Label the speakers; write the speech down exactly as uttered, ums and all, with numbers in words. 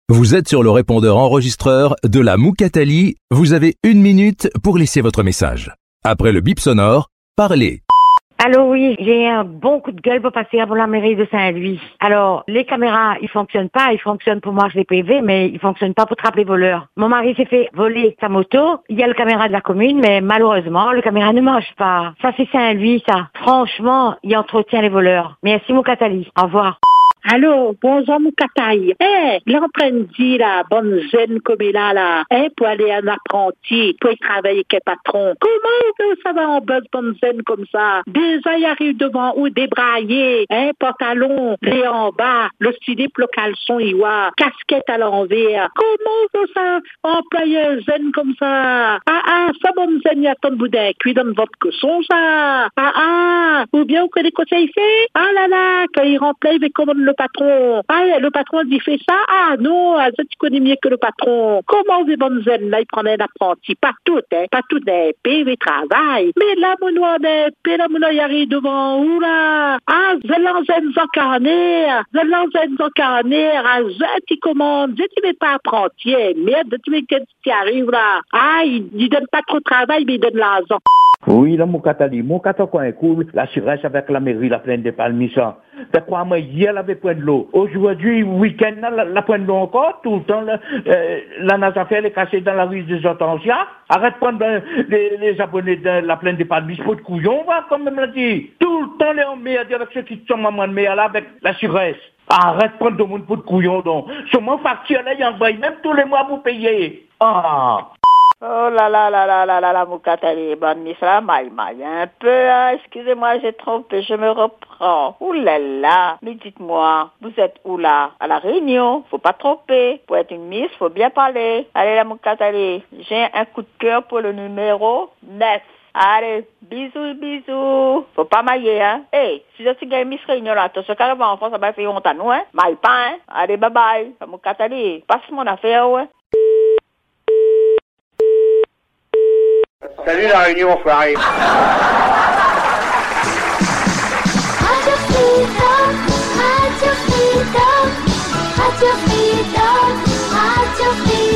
Speaker 1: Vous êtes sur le répondeur enregistreur de la Moukatali. Vous avez une minute pour laisser votre message. Après le bip sonore, parlez.
Speaker 2: Allô, oui, j'ai un bon coup de gueule pour passer avant la mairie de Saint-Louis. Alors, les caméras, ils fonctionnent pas, ils fonctionnent pour marcher les P V, mais ils fonctionnent pas pour trapper les voleurs. Mon mari s'est fait voler sa moto, il y a le caméra de la commune, mais malheureusement, le caméra ne marche pas. Ça, c'est Saint-Louis, ça. Franchement, il entretient les voleurs. Merci, Moukatali. Au revoir.
Speaker 3: Allô, bonjour Moukataï. Eh, hey, l'apprenti, là, bonne jeune comme il a, là, eh, pour aller en apprenti, pour y travailler avec le patron. Comment ça va en buzz bonne jeune comme ça? Déjà, il arrive devant ou débraillé, eh, pantalon, les en bas, le slip, le caleçon, il voit, casquette à l'envers. Comment ça, employé jeune comme ça? Ah, ah, ça bonne jeune, il y a ton boudin, cuit dans votre cosson, ça. Ah, ah, ou bien, vous connaissez quoi ça il fait? Ah là là, quand il remplit, il commande le patron. Ah, le patron dit fait ça. Ah non, ça tu connais mieux que le patron. Comment vous bonnes zen là, il prenait un apprenti. Pas tout, hein. Pas tout des P V travail. Mais là, mon noir des P, là, mon noir y arrive devant où là? Ah, zelan zen zancarner. Zelan zen zancarner. Ah, zet, il commande. Zet, il n'est pas apprenti. Merde, tu mets qu'est-ce qui arrive là? Ah, il, il donne pas trop de travail, mais il donne l'argent.
Speaker 4: Oui, là, mon catali, mon catako est cool, la suresse avec la mairie, la plaine des Palmissants. T'as quoi, moi, hier, elle avait point de l'eau. Aujourd'hui, week-end, la, la point de l'eau encore, tout le temps, la, euh, la Nazafé, elle est cassée dans la rue des Hortensias. Arrête de prendre ben, les, les abonnés de la plaine des Palmissants, faut de couillon, va, comme même l'a dit. Tout le temps, les emmerdés avec ceux qui sont maman de là, avec la suresse. Arrête de prendre tout le monde pour de couillon, donc. Sur mon facture, là, il envoie même tous les mois, vous payez. Ah!
Speaker 5: Oh là là là là là là là, Moukatali, bonne misra, maille maille un peu, hein. Excusez-moi, j'ai trompé, je me reprends. Ouh là là, mais dites-moi, vous êtes où là? À la Réunion, faut pas tromper. Pour être une miss, faut bien parler. Allez là, Moukatali, j'ai un coup de cœur pour le numéro neuf. Allez, bisous, bisous. Faut pas mailler, hein. Hey, si je suis gagné Miss Réunion là, attention, carrément en France, ça va faire honte à nous, hein. Maille pas, hein. Allez, bye bye. Moukatali, passe mon affaire, ouais.
Speaker 6: Salut la Réunion, enfoiré.
Speaker 7: Radio Freedom, Radio Freedom, Radio Freedom, Radio Freedom.